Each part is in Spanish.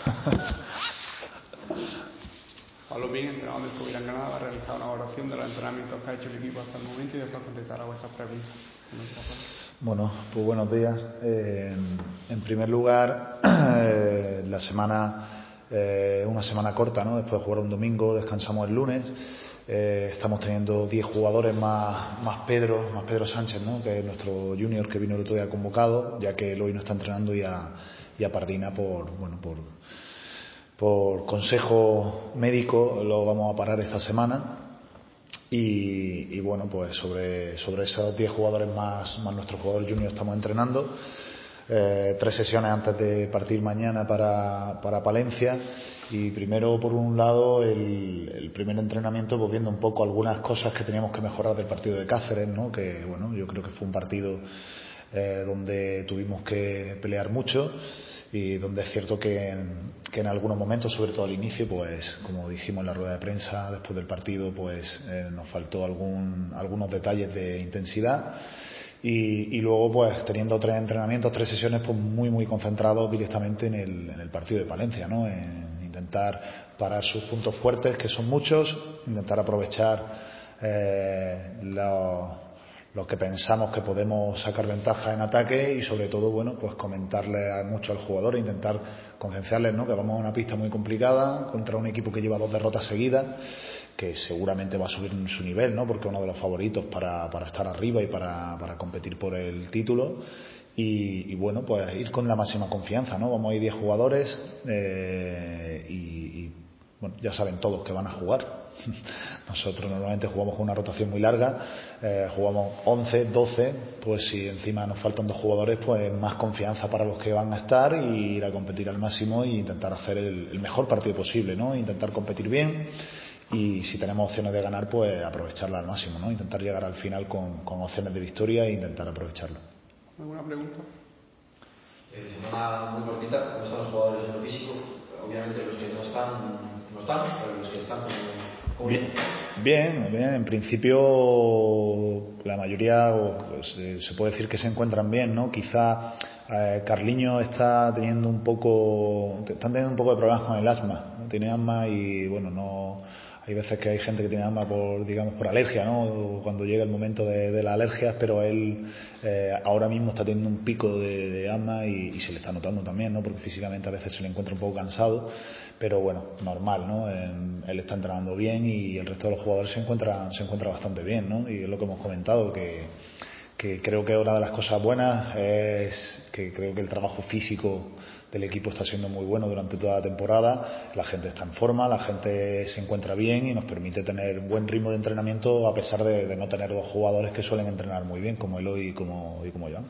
Pablo Pín, entrenador del Covirán Granada, va a realizar una evaluación de los entrenamientos que ha hecho el equipo hasta el momento y después contestar a vuestras preguntas. Bueno, pues buenos días. En primer lugar, la semana, una semana corta, ¿no? Después de jugar un domingo, descansamos el lunes. Estamos teniendo 10 jugadores más Pedro Sánchez, ¿no? Que es nuestro junior que vino el otro día convocado, ya que él hoy no está entrenando, y a Pardina por consejo médico lo vamos a parar esta semana. Y bueno, pues sobre esos 10 jugadores más nuestros jugadores juniors estamos entrenando. 3 sesiones antes de partir mañana para Palencia. Y primero, por un lado, el primer entrenamiento, pues viendo un poco algunas cosas que teníamos que mejorar del partido de Cáceres, ¿no? Que bueno, yo creo que fue un partido donde tuvimos que pelear mucho, y donde es cierto que en algunos momentos, sobre todo al inicio, pues como dijimos en la rueda de prensa después del partido, pues nos faltó algunos detalles de intensidad. Y luego, pues teniendo 3 entrenamientos, 3 sesiones, pues muy concentrados directamente en el partido de Palencia, ¿no? En intentar parar sus puntos fuertes, que son muchos, intentar aprovechar lo que pensamos que podemos sacar ventaja en ataque, y sobre todo, bueno, pues comentarle mucho al jugador e intentar concienciarles, ¿no? Que vamos a una pista muy complicada contra un equipo que lleva 2 derrotas seguidas, que seguramente va a subir su nivel, ¿no? Porque es uno de los favoritos para estar arriba y para competir por el título. Y bueno, pues ir con la máxima confianza, ¿no? Vamos a ir 10 jugadores y bueno, ya saben todos que van a jugar. Nosotros normalmente jugamos con una rotación muy larga, jugamos 11, 12, pues si encima nos faltan 2 jugadores, pues más confianza para los que van a estar, y ir a competir al máximo e intentar hacer el mejor partido posible, ¿no? Intentar competir bien, y si tenemos opciones de ganar, pues aprovecharla al máximo, ¿no? Intentar llegar al final con opciones de victoria e intentar aprovecharlo. ¿Alguna pregunta? Semana muy cortita, ¿cómo están los jugadores en lo físico? Obviamente los que no están, pero los que están, ¿cómo Bien, en principio la mayoría, pues, se puede decir que se encuentran bien, ¿no? Quizá Carliño están teniendo un poco de problemas con el asma, ¿no? Tiene asma y bueno, no, hay veces que hay gente que tiene asma por alergia, ¿no? Cuando llega el momento de las alergias, pero él ahora mismo está teniendo un pico de asma y se le está notando también, ¿no? Porque físicamente a veces se le encuentra un poco cansado, pero bueno, normal, ¿no? Él está entrenando bien y el resto de los jugadores se encuentra bastante bien, ¿no? Y es lo que hemos comentado, que creo que una de las cosas buenas es que creo que el trabajo físico del equipo está siendo muy bueno durante toda la temporada. La gente está en forma, la gente se encuentra bien y nos permite tener buen ritmo de entrenamiento, a pesar de no tener 2 jugadores que suelen entrenar muy bien, como Eloy y como Joan.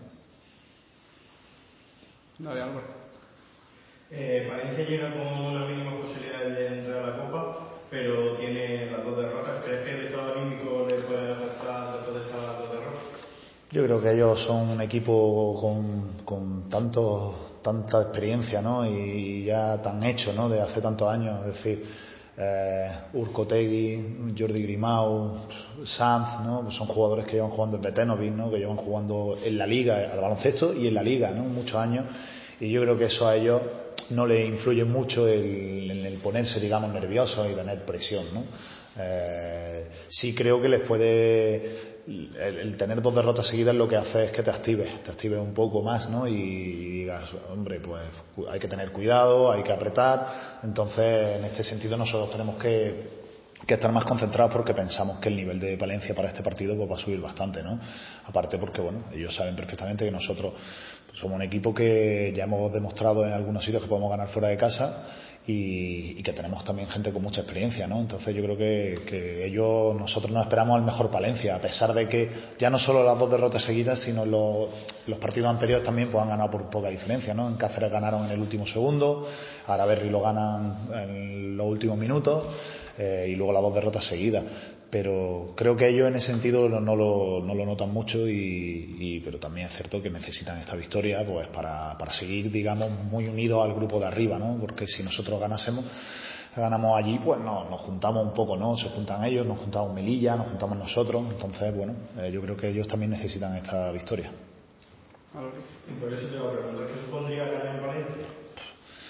Dale, Álvaro. Valencia llega con una mínima posibilidad de entrar a la Copa, pero tiene las 2 derrotas. ¿Crees que el estado anímico le puede afectar después de estas 2 derrotas? Yo creo que ellos son un equipo con tanta experiencia, ¿no? Y ya tan hecho, ¿no? De hace tantos años, es decir, Urcotegui, Jordi Grimau, Sanz, ¿no? Pues son jugadores que llevan jugando desde Tenovic, ¿no? Que llevan jugando en la liga, al baloncesto y en la liga, ¿no? Muchos años, y yo creo que eso a ellos no le influye mucho el ponerse, digamos, nerviosos y tener presión, ¿no? Sí creo que les puede, el tener 2 derrotas seguidas, lo que hace es que te actives un poco más, ¿no? Y digas, hombre, pues hay que tener cuidado, hay que apretar. Entonces, en este sentido, nosotros tenemos que estar más concentrados, porque pensamos que el nivel de Palencia para este partido pues va a subir bastante, ¿no? Aparte porque, bueno, ellos saben perfectamente que nosotros pues somos un equipo que ya hemos demostrado en algunos sitios que podemos ganar fuera de casa, y que tenemos también gente con mucha experiencia, ¿no? Entonces yo creo que nosotros nos esperamos al mejor Palencia, a pesar de que ya no solo las 2 derrotas seguidas, sino los partidos anteriores también pues han ganado por poca diferencia, ¿no? En Cáceres ganaron en el último segundo, ahora Berry lo ganan en los últimos minutos, y luego las 2 derrotas seguidas. Pero creo que ellos en ese sentido no lo notan mucho, pero también es cierto que necesitan esta victoria pues para seguir, digamos, muy unidos al grupo de arriba, ¿no? Porque si nosotros ganamos allí, pues nos juntamos un poco, ¿no? Se juntan ellos, nos juntamos Melilla, nos juntamos nosotros. Entonces, bueno, yo creo que ellos también necesitan esta victoria. Y por eso te voy a preguntar, ¿qué supondría ganar en Valencia?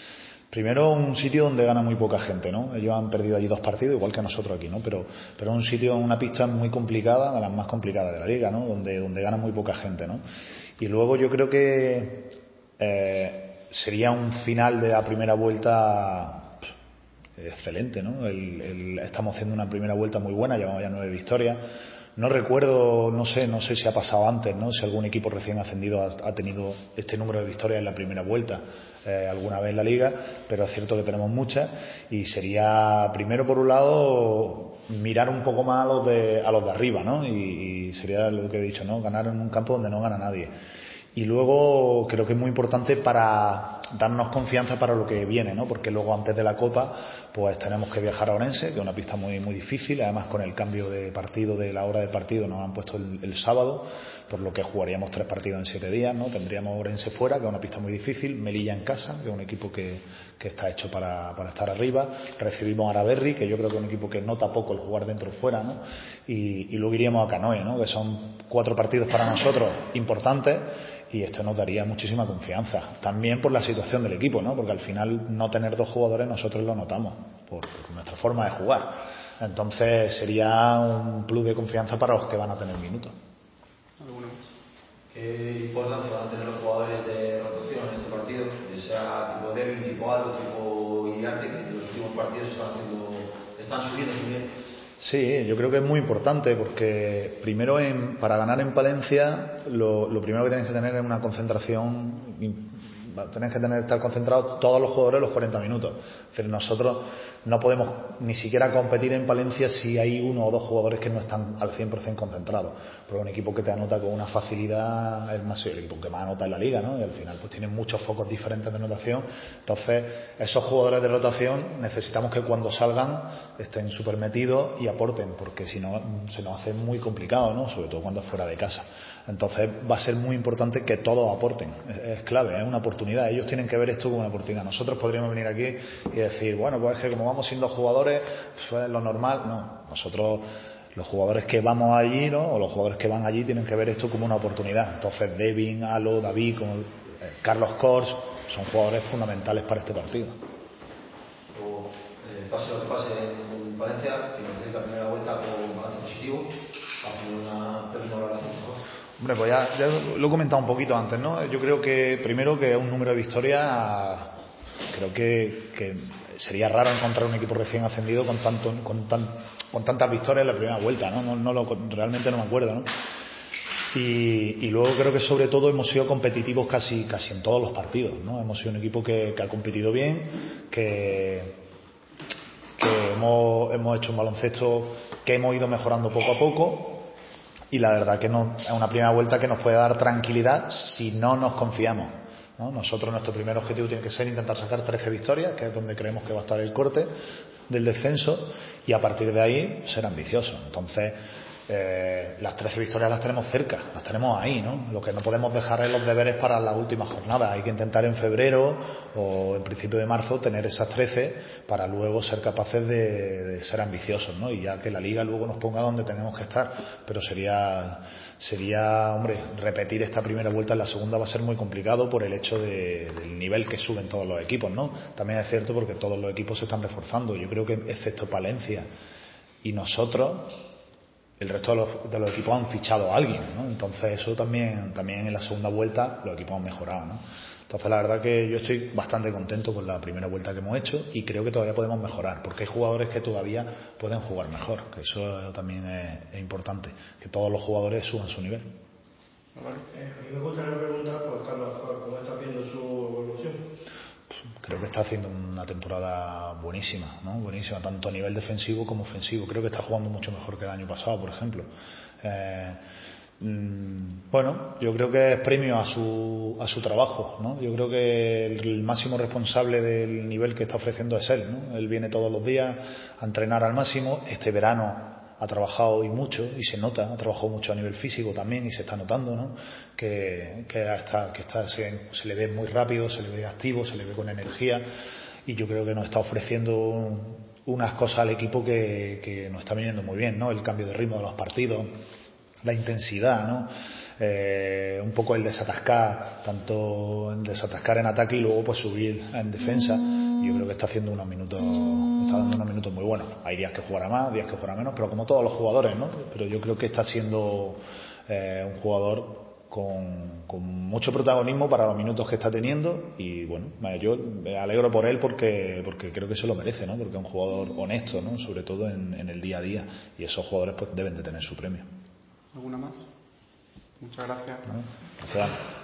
Primero, un sitio donde gana muy poca gente, ¿no? Ellos han perdido allí 2 partidos, igual que nosotros aquí, ¿no? Pero un sitio, una pista muy complicada, de las más complicadas de la liga, ¿no? Donde gana muy poca gente, ¿no? Y luego yo creo que sería un final de la primera vuelta excelente, ¿no? Estamos haciendo una primera vuelta muy buena, llevamos ya 9 victorias. No recuerdo, no sé si ha pasado antes, ¿no? Si algún equipo recién ascendido ha tenido este número de victorias en la primera vuelta alguna vez en la liga, pero es cierto que tenemos muchas y sería, primero por un lado, mirar un poco más a los de arriba, ¿no? Y sería lo que he dicho, ¿no? Ganar en un campo donde no gana nadie. Y luego creo que es muy importante para darnos confianza para lo que viene, ¿no? Porque luego antes de la Copa pues tenemos que viajar a Orense, que es una pista muy muy difícil, además con el cambio de partido, de la hora del partido nos han puesto el sábado, por lo que jugaríamos 3 partidos en 7 días, ¿no? Tendríamos Orense fuera, que es una pista muy difícil, Melilla en casa, que es un equipo que está hecho para estar arriba, recibimos a Araberri, que yo creo que es un equipo que nota poco el jugar dentro o fuera, ¿no? Y luego iríamos a Canoe, ¿no? Que son 4 partidos para nosotros importantes, y esto nos daría muchísima confianza. También por la situación del equipo, ¿no? Porque al final no tener 2 jugadores nosotros lo notamos por nuestra forma de jugar. Entonces sería un plus de confianza para los que van a tener minutos. ¿Qué importancia van a tener los jugadores de rotación en este partido? Ya sea tipo Devin, tipo Aldo, tipo Iriarte, que en los últimos partidos están subiendo muy bien. Sí, yo creo que es muy importante porque primero para ganar en Palencia lo primero que tienes que tener es una concentración, tienes que estar concentrados todos los jugadores los 40 minutos. Es decir, nosotros no podemos ni siquiera competir en Palencia si hay 1 o 2 jugadores que no están al 100% concentrados, porque un equipo que te anota con una facilidad es más el equipo que más anota en la liga, ¿no? Y al final pues tienen muchos focos diferentes de anotación. Entonces esos jugadores de rotación necesitamos que cuando salgan estén súper metidos y aporten, porque si no se nos hace muy complicado, ¿no? Sobre todo cuando es fuera de casa. Entonces va a ser muy importante que todos aporten, es clave, es una oportunidad, ellos tienen que ver esto como una oportunidad. Nosotros podríamos venir aquí y decir, bueno, pues es que como vamos siendo jugadores, pues es lo normal. No, nosotros, los jugadores que vamos allí, ¿no? O los jugadores que van allí tienen que ver esto como una oportunidad. Entonces Devin, Alo, David, como Carlos Kors, son jugadores fundamentales para este partido. Pase lo que pase en Valencia, que nos la primera vuelta con balance positivo, hace una valoración mejor. Hombre, pues ya lo he comentado un poquito antes, ¿no? Yo creo que primero que es un número de victorias, creo que sería raro encontrar un equipo recién ascendido con tantas victorias en la primera vuelta, ¿no? Realmente no me acuerdo, ¿no? Y luego creo que sobre todo hemos sido competitivos casi en todos los partidos, ¿no? Hemos sido un equipo que ha competido bien, que hemos hecho un baloncesto que hemos ido mejorando poco a poco, y la verdad que es una primera vuelta que nos puede dar tranquilidad si no nos confiamos, ¿no? Nosotros, nuestro primer objetivo tiene que ser intentar sacar 13 victorias, que es donde creemos que va a estar el corte del descenso, y a partir de ahí ser ambiciosos. Entonces las 13 victorias las tenemos cerca, las tenemos ahí, ¿no? Lo que no podemos dejar es los deberes para la última jornada. Hay que intentar en febrero o en principio de marzo tener esas 13 para luego ser capaces de ser ambiciosos, ¿no? Y ya que la liga luego nos ponga donde tenemos que estar. Pero sería, hombre, repetir esta primera vuelta en la segunda va a ser muy complicado por el hecho del nivel que suben todos los equipos, ¿no? También es cierto porque todos los equipos se están reforzando. Yo creo que excepto Palencia y nosotros, el resto de los equipos han fichado a alguien, ¿no? Entonces eso también en la segunda vuelta los equipos han mejorado, ¿no? Entonces la verdad que yo estoy bastante contento con la primera vuelta que hemos hecho y creo que todavía podemos mejorar, porque hay jugadores que todavía pueden jugar mejor, que eso también es importante, que todos los jugadores suban su nivel. A mí me gustaría preguntar por Carlos, ¿cómo está viendo su evolución? Creo que está haciendo una temporada buenísima, ¿no? Buenísima, tanto a nivel defensivo como ofensivo. Creo que está jugando mucho mejor que el año pasado, por ejemplo. Bueno, yo creo que es premio a su trabajo, ¿no? Yo creo que el máximo responsable del nivel que está ofreciendo es él, ¿no? Él viene todos los días a entrenar al máximo. Este verano ha trabajado y mucho, y se nota, ha trabajado mucho a nivel físico también, y se está notando, ¿no? Que se le ve muy rápido, se le ve activo, se le ve con energía, y yo creo que nos está ofreciendo unas cosas al equipo que nos está viniendo muy bien, ¿no? El cambio de ritmo de los partidos, la intensidad, ¿no? Un poco el desatascar, tanto en desatascar en ataque y luego pues subir en defensa. Yo creo que está haciendo unos minutos, está dando unos minutos muy buenos. Hay días que jugará más, días que jugará menos, pero como todos los jugadores, ¿no? Pero yo creo que está siendo un jugador con mucho protagonismo para los minutos que está teniendo, y bueno, yo me alegro por él porque creo que se lo merece, ¿no? Porque es un jugador honesto, ¿no? Sobre todo en el día a día, y esos jugadores pues deben de tener su premio. ¿Alguna más? Muchas gracias. ¿No? Gracias.